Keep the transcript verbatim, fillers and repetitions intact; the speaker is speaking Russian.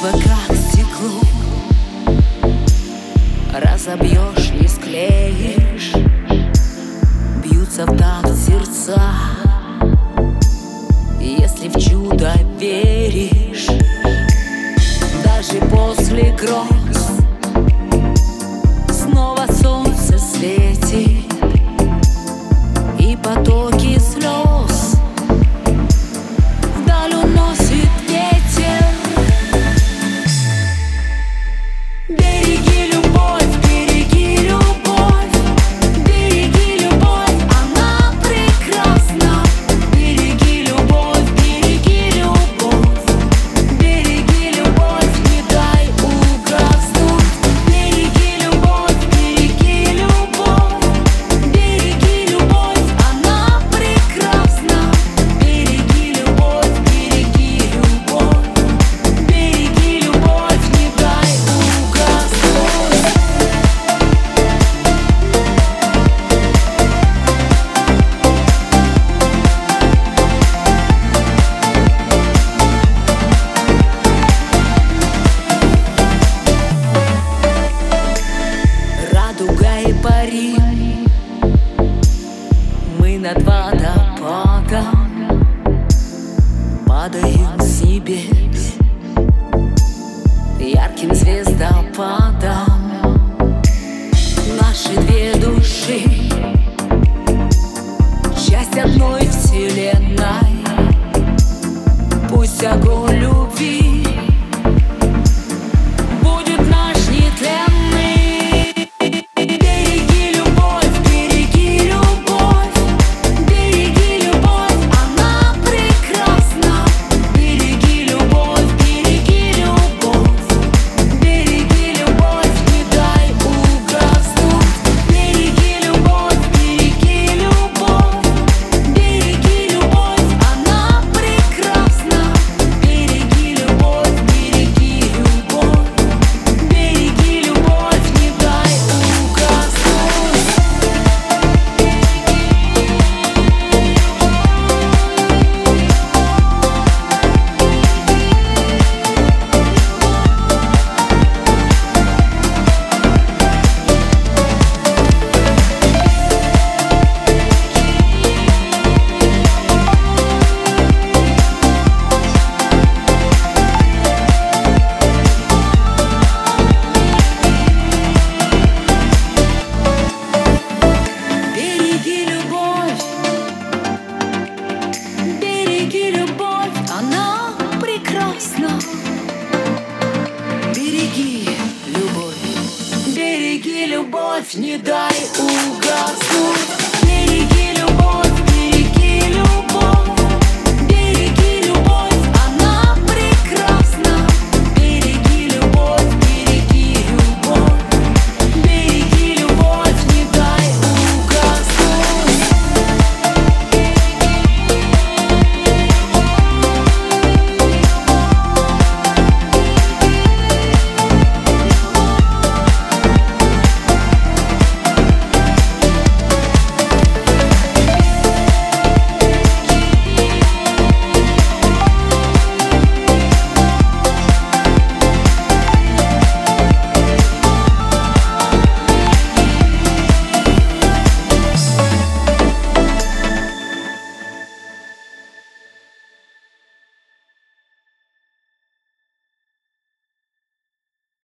чувства, как стекло. Разобьешь, не склеишь, бьются в такт сердца. Если в чудо веришь, даже после гроз снова солнце светит, и потоки слез вдаль уносит ветер. Береги любовь, береги любовь, береги любовь, она прекрасна. Береги любовь, береги любовь, береги любовь, не дай угаснуть. Береги любовь, береги любовь, береги любовь, она прекрасна. Береги любовь, береги любовь, береги любовь, не дай угаснуть. Радуга и пари, мы над водопадом падаем с небес ярким звездопадом. Наши две души — часть одной вселенной. Пусть огонь любви будет наш нетленный. Береги любовь, береги любовь, береги любовь, она прекрасна. Береги любовь, береги любовь, береги любовь, не дай угаснуть. Береги любовь, береги любовь, береги любовь, она прекрасна. Береги любовь, береги любовь, береги любовь, не дай угаснуть. Береги любовь, береги любовь, она прекрасна. Береги любовь, береги любовь, не дай угаснуть.